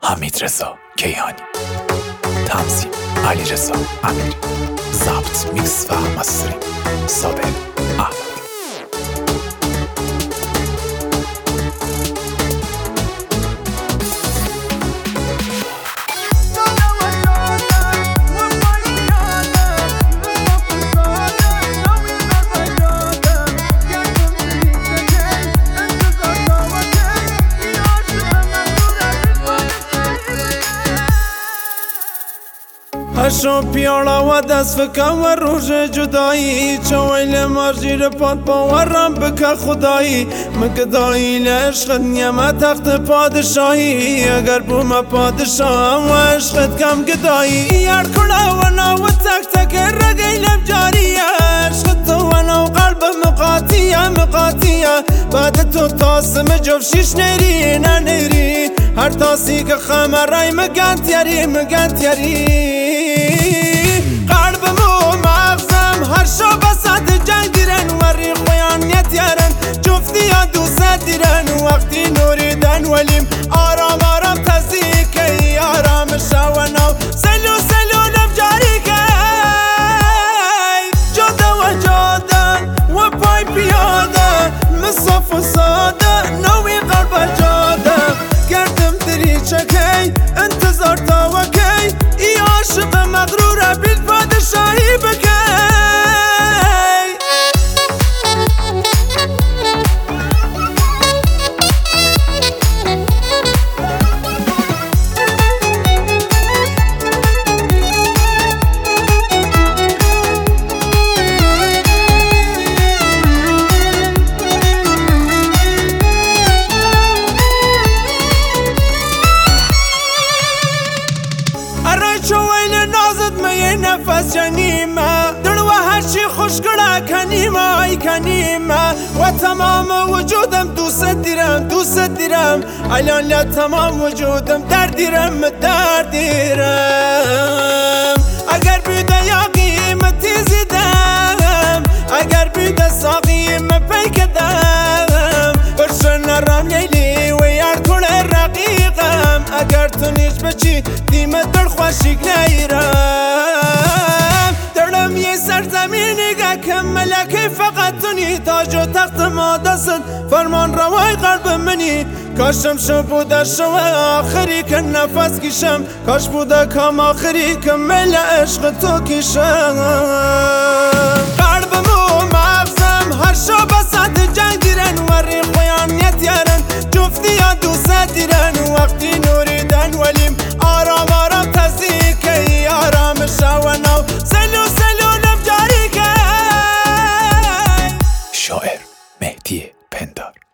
حمیدرضا کیهانی، تنظیم علیرضا امیری، ضبط میکس و مسترینگ صابر احمدی. هشو پیالا و دست فکم و روژ جدایی چویل مارجیر پاد باورم بکه خدایی مگدایی لعشقت نیمه تخت پادشاهی اگر بوم پادشاهم و عشقت کم گدایی یار کلا و ناو تک تک رگیلم جاریه عشقت تو و ناو قلب مقاطیه بعد تو تاسم جفشیش نیری نه نیری هر تاسی که خمرای مگن قلبمو مغزم هر شو بسات جنگ دیرن وری خویانیت یارن جفتی یا دوست دیرن وقتی نوریدن ولیم آرام آرام تزیکی آرام شونو سلو لب جاری که جاده و پای پیاده مصف و ساده نوی قلب جاده گردم دری چکی انتظار تا وکی ای عاشق مغروره بیل پادشاهی بکی نفس جنیمه دل و هرچی خوشگله کنیمه و تمام وجودم دوست دیرم الان تمام وجودم دردیرم اگر بیده یاقیم تیزیدم اگر بیده ساقیم پیکدم برشن نرم لیلی و یار کل رقیقم اگر تو نیش بچی دیمه دل خوشیک نیرم دلم یه سرزمینی که ملکی فقط تونی تاج و تخت ما دست فرمان روای قلب منی کاشم شو بوده شو آخری که نفس کشم کاش بوده کم آخری که مل عشق تو کشم قلبمو مغزم هر شو بسات جنگ دیرن وری خویانیت یارن جفتی یا دوست دیرن وقتی نوریدن ولیم آرام آرام تزیکی آرام شونو سلو لب جاری که شاعر مهدی پندار.